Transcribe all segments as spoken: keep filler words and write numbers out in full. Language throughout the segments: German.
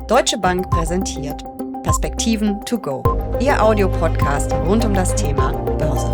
Deutsche Bank präsentiert Perspektiven to go, Ihr Audiopodcast rund um das Thema Börse.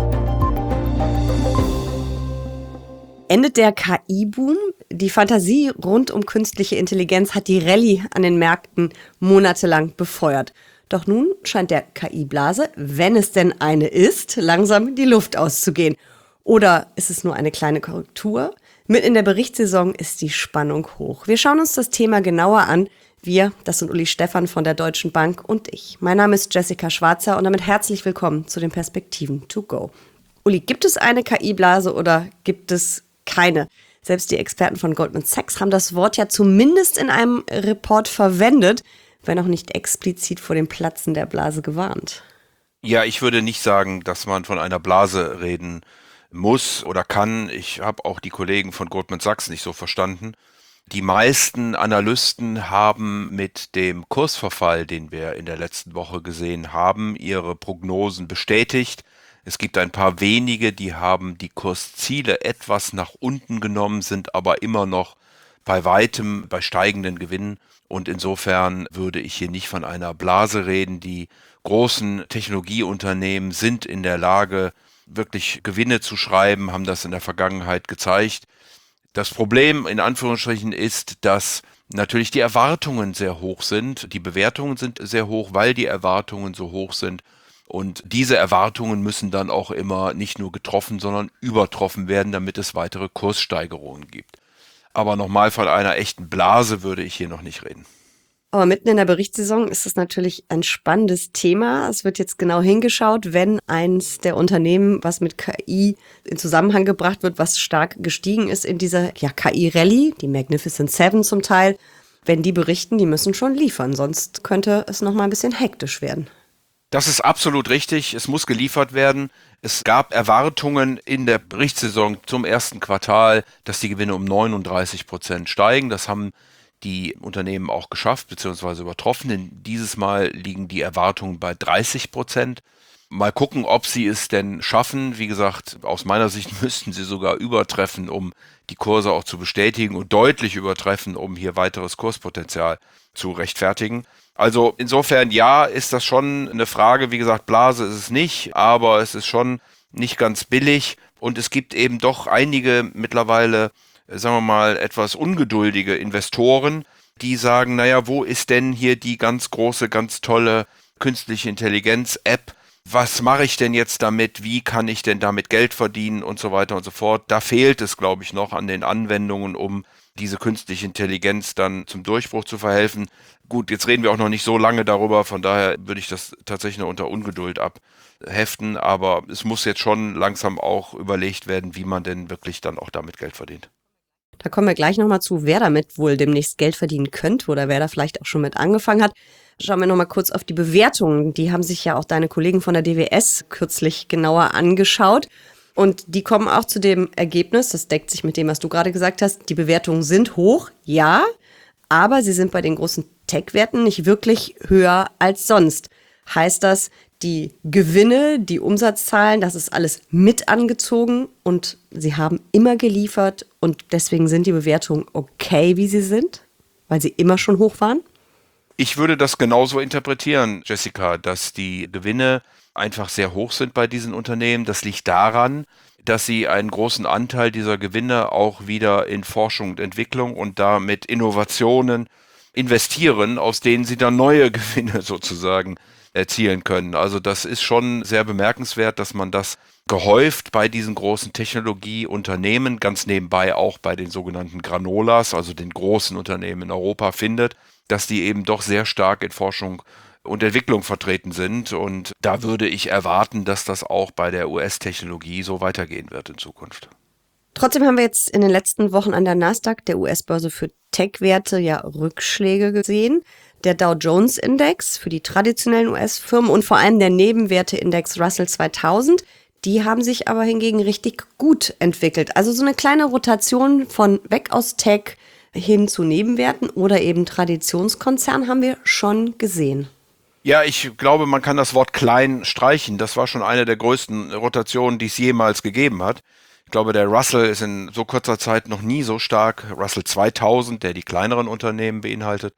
Endet der K I-Boom? Die Fantasie rund um künstliche Intelligenz hat die Rallye an den Märkten monatelang befeuert. Doch nun scheint der K I-Blase, wenn es denn eine ist, langsam die Luft auszugehen. Oder ist es nur eine kleine Korrektur? Mitten in der Berichtssaison ist die Spannung hoch. Wir schauen uns das Thema genauer an. Wir, das sind Uli Stephan von der Deutschen Bank und ich. Mein Name ist Jessica Schwarzer und damit herzlich willkommen zu den Perspektiven to go. Uli, gibt es eine K I-Blase oder gibt es keine? Selbst die Experten von Goldman Sachs haben das Wort ja zumindest in einem Report verwendet, wenn auch nicht explizit vor dem Platzen der Blase gewarnt. Ja, ich würde nicht sagen, dass man von einer Blase reden muss oder kann. Ich habe auch die Kollegen von Goldman Sachs nicht so verstanden. Die meisten Analysten haben mit dem Kursverfall, den wir in der letzten Woche gesehen haben, ihre Prognosen bestätigt. Es gibt ein paar wenige, die haben die Kursziele etwas nach unten genommen, sind aber immer noch bei weitem bei steigenden Gewinnen. Und insofern würde ich hier nicht von einer Blase reden. Die großen Technologieunternehmen sind in der Lage, wirklich Gewinne zu schreiben, haben das in der Vergangenheit gezeigt. Das Problem in Anführungsstrichen ist, dass natürlich die Erwartungen sehr hoch sind. Die Bewertungen sind sehr hoch, weil die Erwartungen so hoch sind. Und diese Erwartungen müssen dann auch immer nicht nur getroffen, sondern übertroffen werden, damit es weitere Kurssteigerungen gibt. Aber nochmal von einer echten Blase würde ich hier noch nicht reden. Aber mitten in der Berichtssaison ist es natürlich ein spannendes Thema. Es wird jetzt genau hingeschaut, wenn eins der Unternehmen, was mit K I in Zusammenhang gebracht wird, was stark gestiegen ist in dieser ja, K I-Rallye, die Magnificent Seven zum Teil, wenn die berichten, die müssen schon liefern, sonst könnte es noch mal ein bisschen hektisch werden. Das ist absolut richtig. Es muss geliefert werden. Es gab Erwartungen in der Berichtssaison zum ersten Quartal, dass die Gewinne um neununddreißig Prozent steigen. Das haben die Unternehmen auch geschafft bzw. übertroffen. Denn dieses Mal liegen die Erwartungen bei dreißig Prozent. Mal gucken, ob sie es denn schaffen. Wie gesagt, aus meiner Sicht müssten sie sogar übertreffen, um die Kurse auch zu bestätigen und deutlich übertreffen, um hier weiteres Kurspotenzial zu rechtfertigen. Also insofern, ja, ist das schon eine Frage. Wie gesagt, Blase ist es nicht, aber es ist schon nicht ganz billig. Und es gibt eben doch einige mittlerweile, sagen wir mal, etwas ungeduldige Investoren, die sagen, naja, wo ist denn hier die ganz große, ganz tolle künstliche Intelligenz-App? Was mache ich denn jetzt damit? Wie kann ich denn damit Geld verdienen und so weiter und so fort? Da fehlt es, glaube ich, noch an den Anwendungen, um diese künstliche Intelligenz dann zum Durchbruch zu verhelfen. Gut, jetzt reden wir auch noch nicht so lange darüber, von daher würde ich das tatsächlich nur unter Ungeduld abheften, aber es muss jetzt schon langsam auch überlegt werden, wie man denn wirklich dann auch damit Geld verdient. Da kommen wir gleich nochmal zu, wer damit wohl demnächst Geld verdienen könnte oder wer da vielleicht auch schon mit angefangen hat. Schauen wir nochmal kurz auf die Bewertungen. Die haben sich ja auch deine Kollegen von der D W S kürzlich genauer angeschaut. Und die kommen auch zu dem Ergebnis, das deckt sich mit dem, was du gerade gesagt hast, die Bewertungen sind hoch, ja, aber sie sind bei den großen Tech-Werten nicht wirklich höher als sonst. Heißt das, die Gewinne, die Umsatzzahlen, das ist alles mit angezogen und sie haben immer geliefert und deswegen sind die Bewertungen okay, wie sie sind, weil sie immer schon hoch waren? Ich würde das genauso interpretieren, Jessica, dass die Gewinne einfach sehr hoch sind bei diesen Unternehmen. Das liegt daran, dass sie einen großen Anteil dieser Gewinne auch wieder in Forschung und Entwicklung und damit Innovationen investieren, aus denen sie dann neue Gewinne sozusagen erzielen können. Also das ist schon sehr bemerkenswert, dass man das gehäuft bei diesen großen Technologieunternehmen, ganz nebenbei auch bei den sogenannten Granolas, also den großen Unternehmen in Europa findet, dass die eben doch sehr stark in Forschung und Entwicklung vertreten sind. Und da würde ich erwarten, dass das auch bei der U S-Technologie so weitergehen wird in Zukunft. Trotzdem haben wir jetzt in den letzten Wochen an der Nasdaq, der U S-Börse für Tech-Werte, ja Rückschläge gesehen. Der Dow Jones-Index für die traditionellen U S-Firmen und vor allem der Nebenwerte-Index Russell zweitausend, die haben sich aber hingegen richtig gut entwickelt. Also so eine kleine Rotation von weg aus Tech hin zu Nebenwerten oder eben Traditionskonzern haben wir schon gesehen. Ja, ich glaube, man kann das Wort klein streichen. Das war schon eine der größten Rotationen, die es jemals gegeben hat. Ich glaube, der Russell ist in so kurzer Zeit noch nie so stark. Russell zweitausend, der die kleineren Unternehmen beinhaltet,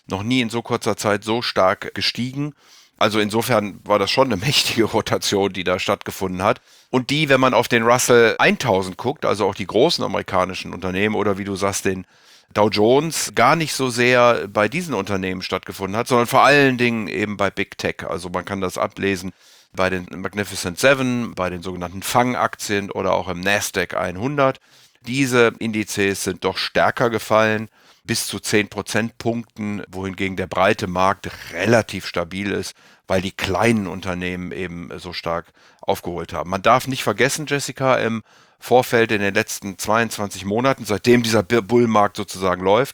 noch nie in so kurzer Zeit so stark gestiegen. Also insofern war das schon eine mächtige Rotation, die da stattgefunden hat. Und die, wenn man auf den Russell tausend guckt, also auch die großen amerikanischen Unternehmen oder wie du sagst, den Dow Jones, gar nicht so sehr bei diesen Unternehmen stattgefunden hat, sondern vor allen Dingen eben bei Big Tech. Also man kann das ablesen bei den Magnificent Seven, bei den sogenannten Fang-Aktien oder auch im Nasdaq hundert. Diese Indizes sind doch stärker gefallen, bis zu zehn Prozentpunkten, wohingegen der breite Markt relativ stabil ist, weil die kleinen Unternehmen eben so stark aufgeholt haben. Man darf nicht vergessen, Jessica, im Vorfeld in den letzten zweiundzwanzig Monaten, seitdem dieser Bullmarkt sozusagen läuft,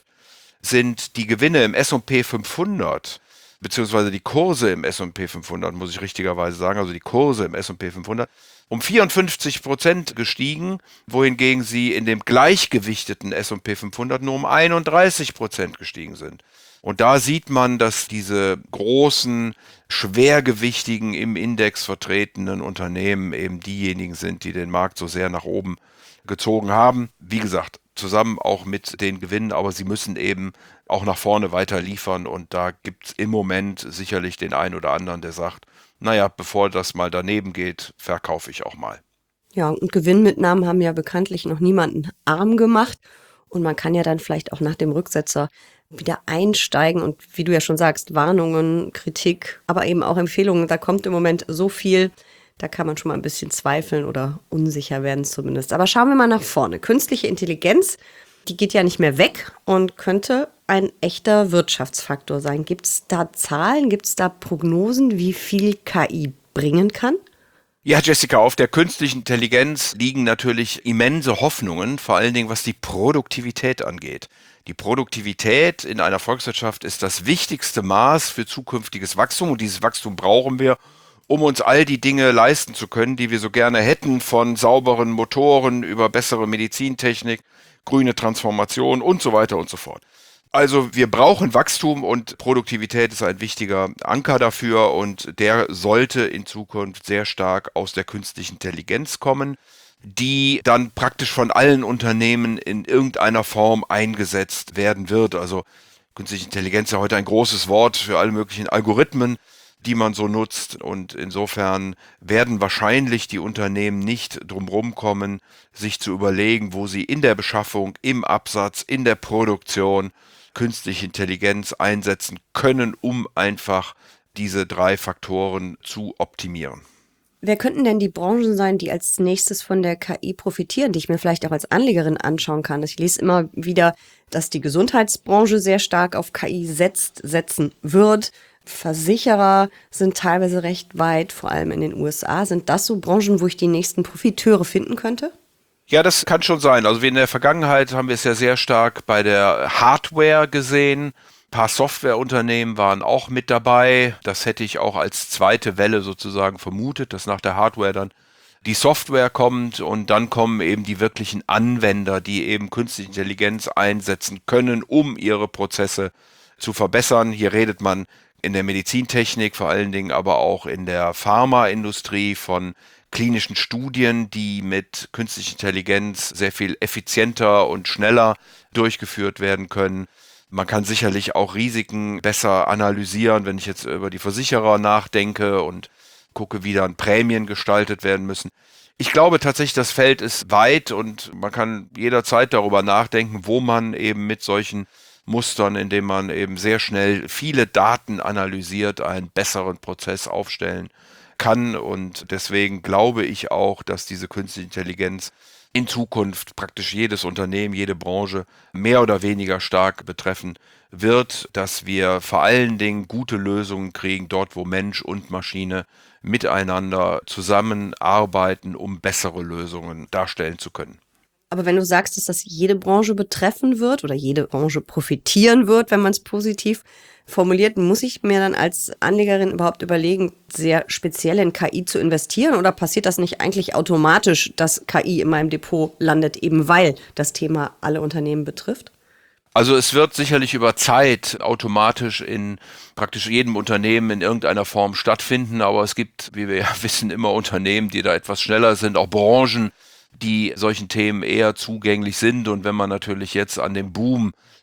sind die Gewinne im S und P fünfhundert, beziehungsweise die Kurse im S und P fünfhundert, muss ich richtigerweise sagen, also die Kurse im S und P fünfhundert, um vierundfünfzig Prozent gestiegen, wohingegen sie in dem gleichgewichteten S und P fünfhundert nur um einunddreißig Prozent gestiegen sind. Und da sieht man, dass diese großen, schwergewichtigen, im Index vertretenen Unternehmen eben diejenigen sind, die den Markt so sehr nach oben gezogen haben. Wie gesagt, zusammen auch mit den Gewinnen, aber sie müssen eben auch nach vorne weiter liefern. Und da gibt es im Moment sicherlich den einen oder anderen, der sagt, naja, bevor das mal daneben geht, verkaufe ich auch mal. Ja, und Gewinnmitnahmen haben ja bekanntlich noch niemanden arm gemacht. Und man kann ja dann vielleicht auch nach dem Rücksetzer wieder einsteigen und wie du ja schon sagst, Warnungen, Kritik, aber eben auch Empfehlungen. Da kommt im Moment so viel, da kann man schon mal ein bisschen zweifeln oder unsicher werden zumindest. Aber schauen wir mal nach vorne. Künstliche Intelligenz, die geht ja nicht mehr weg und könnte ein echter Wirtschaftsfaktor sein. Gibt es da Zahlen, gibt es da Prognosen, wie viel K I bringen kann? Ja, Jessica, auf der künstlichen Intelligenz liegen natürlich immense Hoffnungen, vor allen Dingen was die Produktivität angeht. Die Produktivität in einer Volkswirtschaft ist das wichtigste Maß für zukünftiges Wachstum und dieses Wachstum brauchen wir, um uns all die Dinge leisten zu können, die wir so gerne hätten, von sauberen Motoren über bessere Medizintechnik, grüne Transformation und so weiter und so fort. Also wir brauchen Wachstum und Produktivität ist ein wichtiger Anker dafür und der sollte in Zukunft sehr stark aus der künstlichen Intelligenz kommen, die dann praktisch von allen Unternehmen in irgendeiner Form eingesetzt werden wird. Also künstliche Intelligenz ist ja heute ein großes Wort für alle möglichen Algorithmen, die man so nutzt und insofern werden wahrscheinlich die Unternehmen nicht drumherum kommen, sich zu überlegen, wo sie in der Beschaffung, im Absatz, in der Produktion künstliche Intelligenz einsetzen können, um einfach diese drei Faktoren zu optimieren. Wer könnten denn die Branchen sein, die als nächstes von der K I profitieren, die ich mir vielleicht auch als Anlegerin anschauen kann? Ich lese immer wieder, dass die Gesundheitsbranche sehr stark auf K I setzt, setzen wird. Versicherer sind teilweise recht weit, vor allem in den U S A. Sind das so Branchen, wo ich die nächsten Profiteure finden könnte? Ja, das kann schon sein. Also wie in der Vergangenheit haben wir es ja sehr stark bei der Hardware gesehen. Ein paar Softwareunternehmen waren auch mit dabei. Das hätte ich auch als zweite Welle sozusagen vermutet, dass nach der Hardware dann die Software kommt und dann kommen eben die wirklichen Anwender, die eben künstliche Intelligenz einsetzen können, um ihre Prozesse zu verbessern. Hier redet man in der Medizintechnik, vor allen Dingen aber auch in der Pharmaindustrie von klinischen Studien, die mit künstlicher Intelligenz sehr viel effizienter und schneller durchgeführt werden können. Man kann sicherlich auch Risiken besser analysieren, wenn ich jetzt über die Versicherer nachdenke und gucke, wie dann Prämien gestaltet werden müssen. Ich glaube tatsächlich, das Feld ist weit und man kann jederzeit darüber nachdenken, wo man eben mit solchen Mustern, indem man eben sehr schnell viele Daten analysiert, einen besseren Prozess aufstellen kann. Und deswegen glaube ich auch, dass diese künstliche Intelligenz in Zukunft praktisch jedes Unternehmen, jede Branche mehr oder weniger stark betreffen wird, dass wir vor allen Dingen gute Lösungen kriegen, dort wo Mensch und Maschine miteinander zusammenarbeiten, um bessere Lösungen darstellen zu können. Aber wenn du sagst, dass das jede Branche betreffen wird oder jede Branche profitieren wird, wenn man es positiv formuliert, muss ich mir dann als Anlegerin überhaupt überlegen, sehr speziell in K I zu investieren oder passiert das nicht eigentlich automatisch, dass K I in meinem Depot landet, eben weil das Thema alle Unternehmen betrifft? Also es wird sicherlich über Zeit automatisch in praktisch jedem Unternehmen in irgendeiner Form stattfinden, aber es gibt, wie wir ja wissen, immer Unternehmen, die da etwas schneller sind, auch Branchen, die solchen Themen eher zugänglich sind. Und wenn man natürlich jetzt an den Boom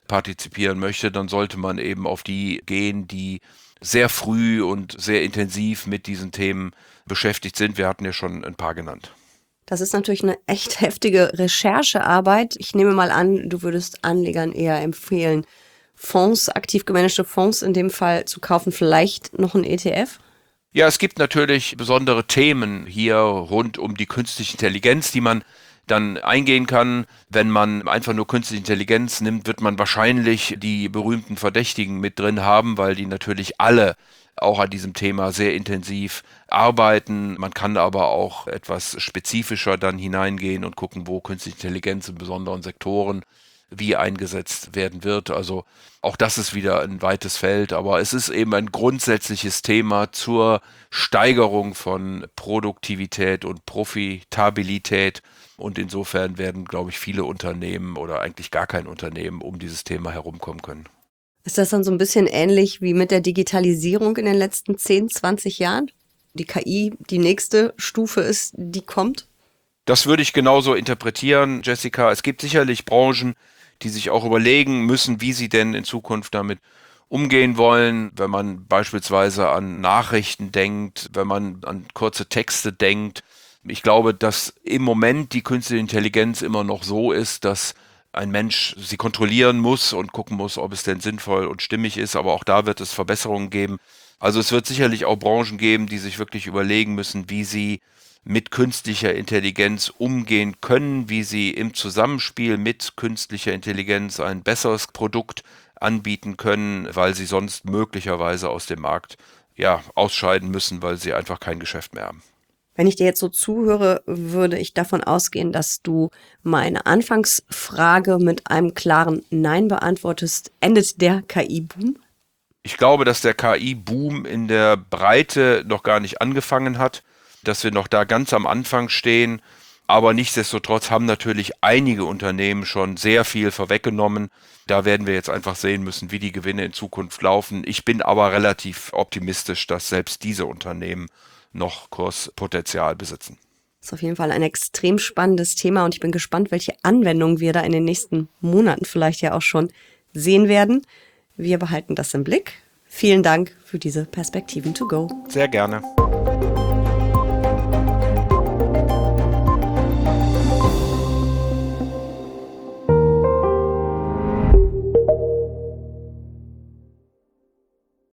partizipieren möchte, dann sollte man eben auf die gehen, die sehr früh und sehr intensiv mit diesen Themen beschäftigt sind. Wir hatten ja schon ein paar genannt. Das ist natürlich eine echt heftige Recherchearbeit. Ich nehme mal an, du würdest Anlegern eher empfehlen, Fonds, aktiv gemanagte Fonds in dem Fall zu kaufen, vielleicht noch ein E T F? Ja, es gibt natürlich besondere Themen hier rund um die künstliche Intelligenz, die man dann eingehen kann. Wenn man einfach nur künstliche Intelligenz nimmt, wird man wahrscheinlich die berühmten Verdächtigen mit drin haben, weil die natürlich alle auch an diesem Thema sehr intensiv arbeiten. Man kann aber auch etwas spezifischer dann hineingehen und gucken, wo künstliche Intelligenz in besonderen Sektoren wie eingesetzt werden wird. Also auch das ist wieder ein weites Feld, aber es ist eben ein grundsätzliches Thema zur Steigerung von Produktivität und Profitabilität. Und insofern werden, glaube ich, viele Unternehmen oder eigentlich gar kein Unternehmen um dieses Thema herumkommen können. Ist das dann so ein bisschen ähnlich wie mit der Digitalisierung in den letzten zehn, zwanzig Jahren? Die K I die nächste Stufe ist, die kommt? Das würde ich genauso interpretieren, Jessica. Es gibt sicherlich Branchen, die sich auch überlegen müssen, wie sie denn in Zukunft damit umgehen wollen, wenn man beispielsweise an Nachrichten denkt, wenn man an kurze Texte denkt. Ich glaube, dass im Moment die künstliche Intelligenz immer noch so ist, dass ein Mensch sie kontrollieren muss und gucken muss, ob es denn sinnvoll und stimmig ist, aber auch da wird es Verbesserungen geben. Also es wird sicherlich auch Branchen geben, die sich wirklich überlegen müssen, wie sie mit künstlicher Intelligenz umgehen können, wie sie im Zusammenspiel mit künstlicher Intelligenz ein besseres Produkt anbieten können, weil sie sonst möglicherweise aus dem Markt ja, ausscheiden müssen, weil sie einfach kein Geschäft mehr haben. Wenn ich dir jetzt so zuhöre, würde ich davon ausgehen, dass du meine Anfangsfrage mit einem klaren Nein beantwortest. Endet der K I-Boom? Ich glaube, dass der K I-Boom in der Breite noch gar nicht angefangen hat, dass wir noch da ganz am Anfang stehen. Aber nichtsdestotrotz haben natürlich einige Unternehmen schon sehr viel vorweggenommen. Da werden wir jetzt einfach sehen müssen, wie die Gewinne in Zukunft laufen. Ich bin aber relativ optimistisch, dass selbst diese Unternehmen noch Kurspotenzial besitzen. Das ist auf jeden Fall ein extrem spannendes Thema und ich bin gespannt, welche Anwendungen wir da in den nächsten Monaten vielleicht ja auch schon sehen werden. Wir behalten das im Blick. Vielen Dank für diese Perspektiven to go. Sehr gerne.